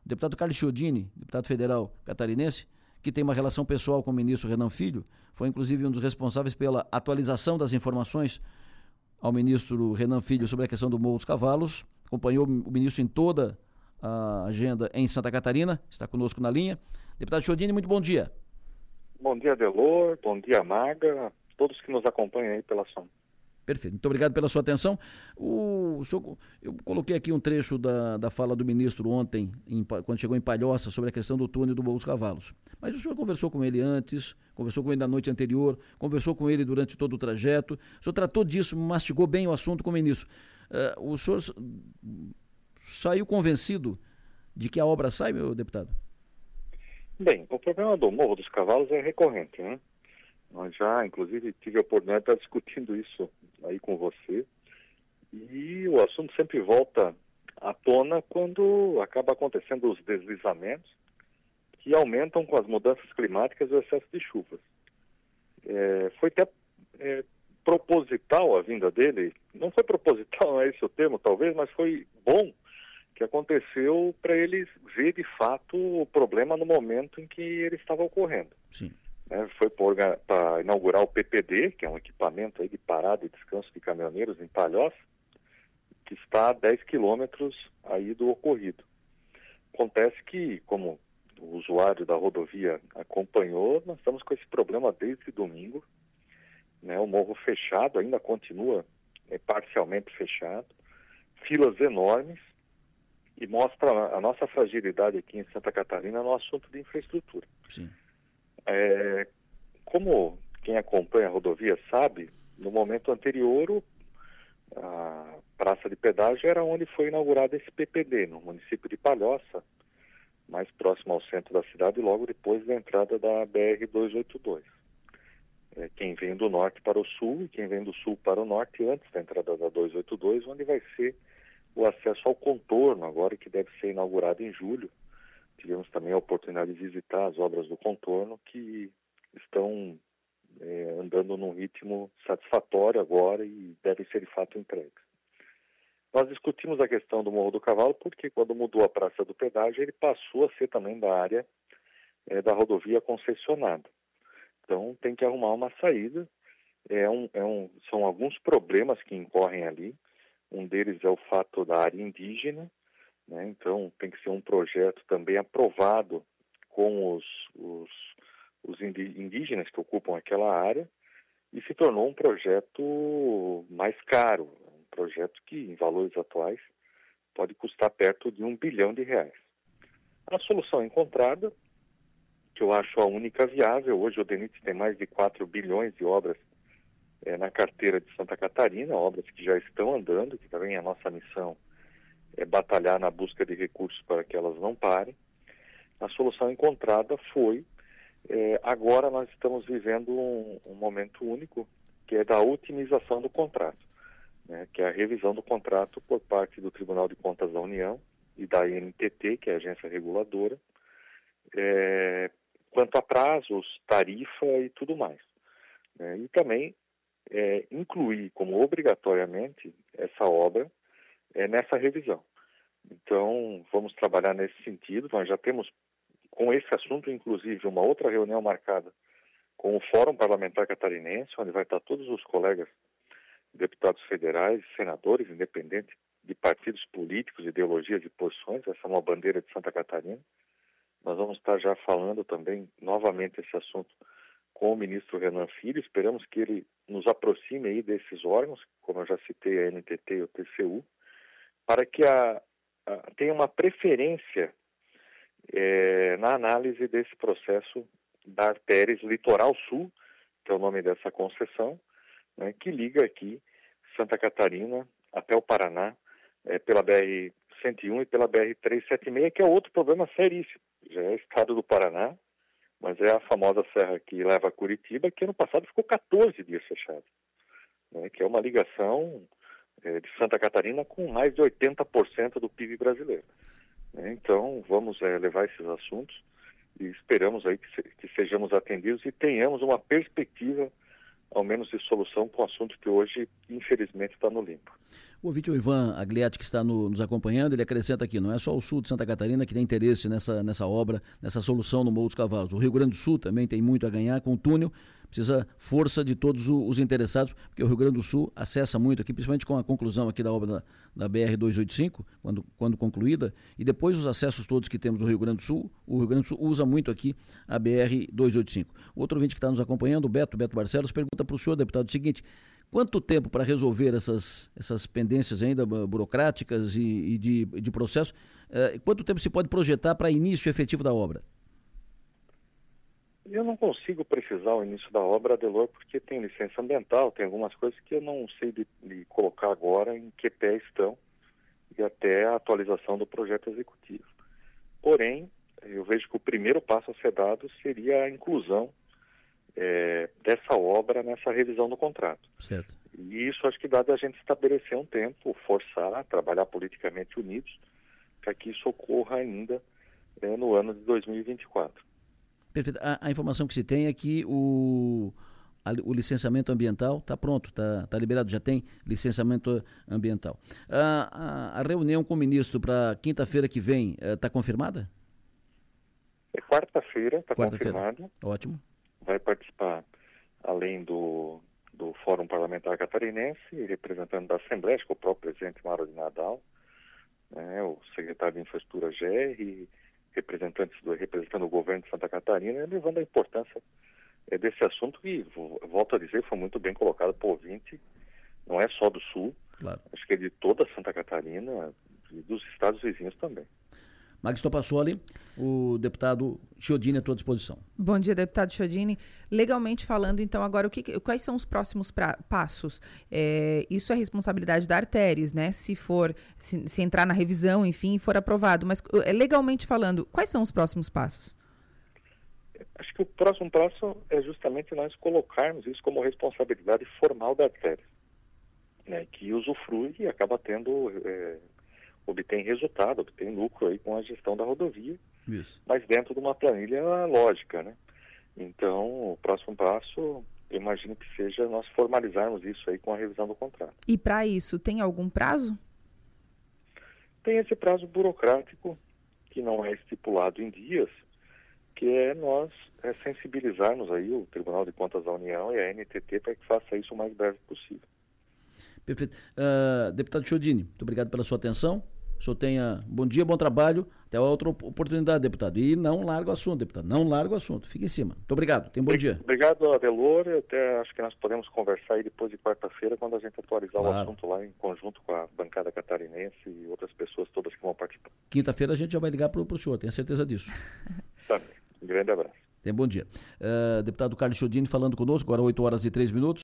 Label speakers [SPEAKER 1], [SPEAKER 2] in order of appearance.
[SPEAKER 1] o deputado Carlos Chiodini, deputado federal catarinense, que tem uma relação pessoal com o ministro Renan Filho, foi inclusive um dos responsáveis pela atualização das informações ao ministro Renan Filho sobre a questão do Morro dos Cavalos, acompanhou o ministro em toda a agenda em Santa Catarina, está conosco na linha. Deputado Chiodini, muito bom dia.
[SPEAKER 2] Bom dia, Delor, bom dia, Maga, todos que nos acompanham aí pela som.
[SPEAKER 1] Perfeito, muito obrigado pela sua atenção. Eu coloquei aqui um trecho da fala do ministro ontem, quando chegou em Palhoça, sobre a questão do túnel do Morro dos Cavalos. Mas o senhor conversou com ele antes, conversou com ele na noite anterior, conversou com ele durante todo o trajeto, o senhor tratou disso, mastigou bem o assunto com o ministro. O senhor saiu convencido de que a obra sai, meu deputado?
[SPEAKER 2] Bem, o problema do Morro dos Cavalos é recorrente, né? Nós já, inclusive, tive a oportunidade de estar discutindo isso aí com você. E o assunto sempre volta à tona quando acaba acontecendo os deslizamentos que aumentam com as mudanças climáticas e o excesso de chuvas. Foi até proposital a vinda dele. Não foi proposital, não é esse o termo, talvez, mas foi bom que aconteceu para ele ver de fato o problema no momento em que ele estava ocorrendo.
[SPEAKER 1] Sim.
[SPEAKER 2] Foi para inaugurar o PPD, que é um equipamento aí de parada e descanso de caminhoneiros em Palhoça, que está a 10 quilômetros aí do ocorrido. Acontece que, como o usuário da rodovia acompanhou, nós estamos com esse problema desde domingo, né? O morro fechado, ainda continua parcialmente fechado, filas enormes, e mostra a nossa fragilidade aqui em Santa Catarina no assunto de infraestrutura.
[SPEAKER 1] Sim.
[SPEAKER 2] Como quem acompanha a rodovia sabe, no momento anterior a praça de pedágio era onde foi inaugurado esse PPD, no município de Palhoça, mais próximo ao centro da cidade, logo depois da entrada da BR-282. Quem vem do norte para o sul e quem vem do sul para o norte antes da entrada da 282, onde vai ser o acesso ao contorno, agora que deve ser inaugurado em julho. Tivemos também a oportunidade de visitar as obras do contorno, que estão andando num ritmo satisfatório agora e devem ser de fato entregues. Nós discutimos a questão do Morro do Cavalo porque quando mudou a Praça do Pedágio, ele passou a ser também da área da rodovia concessionada. Então tem que arrumar uma saída. São alguns problemas que incorrem ali. Um deles é o fato da área indígena, né? Então tem que ser um projeto também aprovado com os indígenas que ocupam aquela área, e se tornou um projeto mais caro, um projeto que, em valores atuais, pode custar perto de R$1 bilhão. A solução encontrada, que eu acho a única viável, hoje o DENIT tem mais de 4 bilhões de obras na carteira de Santa Catarina, obras que já estão andando, que também a nossa missão é batalhar na busca de recursos para que elas não parem. A solução encontrada foi, agora nós estamos vivendo um momento único, que é da otimização do contrato, né, que é a revisão do contrato por parte do Tribunal de Contas da União e da ANTT, que é a agência reguladora, quanto a prazos, tarifa e tudo mais. E também incluir como obrigatoriamente essa obra nessa revisão. Então, vamos trabalhar nesse sentido. Nós já temos, com esse assunto, inclusive, uma outra reunião marcada com o Fórum Parlamentar Catarinense, onde vai estar todos os colegas deputados federais, senadores, independentes de partidos políticos, ideologias e posições. Essa é uma bandeira de Santa Catarina. Nós vamos estar já falando também, novamente, esse assunto com o ministro Renan Filho. Esperamos que ele nos aproxime aí desses órgãos, como eu já citei, a NTT e o TCU, para que tenha uma preferência na análise desse processo da artéria Litoral Sul, que é o nome dessa concessão, né, que liga aqui Santa Catarina até o Paraná, pela BR-101 e pela BR-376, que é outro problema seríssimo. Já é estado do Paraná, mas é a famosa serra que leva a Curitiba, que ano passado ficou 14 dias fechada, né, que é uma ligação de Santa Catarina com mais de 80% do PIB brasileiro. Então, vamos levar esses assuntos e esperamos aí que sejamos atendidos e tenhamos uma perspectiva, ao menos de solução, com o assunto que hoje, infelizmente, está no limbo.
[SPEAKER 1] O ouvinte, o Ivan Aglietti, que está nos acompanhando, ele acrescenta aqui, não é só o sul de Santa Catarina que tem interesse nessa obra, nessa solução no Morro dos Cavalos. O Rio Grande do Sul também tem muito a ganhar com o túnel, precisa força de todos os interessados, porque o Rio Grande do Sul acessa muito aqui, principalmente com a conclusão aqui da obra da BR-285, quando concluída, e depois os acessos todos que temos no Rio Grande do Sul, o Rio Grande do Sul usa muito aqui a BR-285. Outro ouvinte que está nos acompanhando, o Beto Barcelos, pergunta para o senhor, deputado, o seguinte: quanto tempo para resolver essas pendências ainda burocráticas e de processo? Quanto tempo se pode projetar para início efetivo da obra?
[SPEAKER 2] Eu não consigo precisar o início da obra, Adelor, porque tem licença ambiental, tem algumas coisas que eu não sei de colocar agora em que pé estão e até a atualização do projeto executivo. Porém, eu vejo que o primeiro passo a ser dado seria a inclusão dessa obra nessa revisão do contrato.
[SPEAKER 1] Certo.
[SPEAKER 2] E isso acho que dá a gente estabelecer um tempo, forçar, trabalhar politicamente unidos, para que isso ocorra ainda no ano de 2024.
[SPEAKER 1] Perfeito. A informação que se tem é que o licenciamento ambiental está pronto, está liberado, já tem licenciamento ambiental. A reunião com o ministro para quinta-feira que vem está confirmada?
[SPEAKER 2] É quarta-feira, está confirmado.
[SPEAKER 1] Ótimo.
[SPEAKER 2] Vai participar, além do Fórum Parlamentar Catarinense, representante da Assembleia, acho que o próprio presidente Mauro de Nadal, o secretário de Infraestrutura GR, representando o governo de Santa Catarina, levando a importância desse assunto que, volto a dizer, foi muito bem colocado para o ouvinte, não é só do Sul,
[SPEAKER 1] claro.
[SPEAKER 2] Acho que é de toda Santa Catarina e dos estados vizinhos também.
[SPEAKER 1] Magisto Passoli, o deputado Chiodini à tua disposição.
[SPEAKER 3] Bom dia, deputado Chiodini. Legalmente falando, então, agora, quais são os próximos passos? Isso é responsabilidade da Arteres, né? Se entrar na revisão, enfim, for aprovado. Mas, legalmente falando, quais são os próximos passos?
[SPEAKER 2] Acho que o próximo passo é justamente nós colocarmos isso como responsabilidade formal da Arteres, né? Que usufrui e acaba tendo... obtém resultado, obtém lucro aí com a gestão da rodovia,
[SPEAKER 1] isso.
[SPEAKER 2] Mas dentro de uma planilha lógica, né? Então, o próximo passo, eu imagino que seja nós formalizarmos isso aí com a revisão do contrato.
[SPEAKER 3] E para isso, tem algum prazo?
[SPEAKER 2] Tem esse prazo burocrático, que não é estipulado em dias, que é nós sensibilizarmos aí o Tribunal de Contas da União e a NTT para que faça isso o mais breve possível.
[SPEAKER 1] Perfeito. Deputado Chiodini, muito obrigado pela sua atenção. O senhor tenha bom dia, bom trabalho. Até outra oportunidade, deputado. E não larga o assunto, deputado. Não larga o assunto. Fique em cima. Muito obrigado. Tenha um bom dia.
[SPEAKER 2] Obrigado, Adelor. Eu até acho que nós podemos conversar aí depois de quarta-feira, quando a gente atualizar o assunto lá em conjunto com a bancada catarinense e outras pessoas todas que vão participar.
[SPEAKER 1] Quinta-feira a gente já vai ligar para o senhor. Tenha certeza disso.
[SPEAKER 2] Também. Um grande abraço.
[SPEAKER 1] Tenha um bom dia. Deputado Carlos Chiodini falando conosco, agora 8 horas e 3 minutos.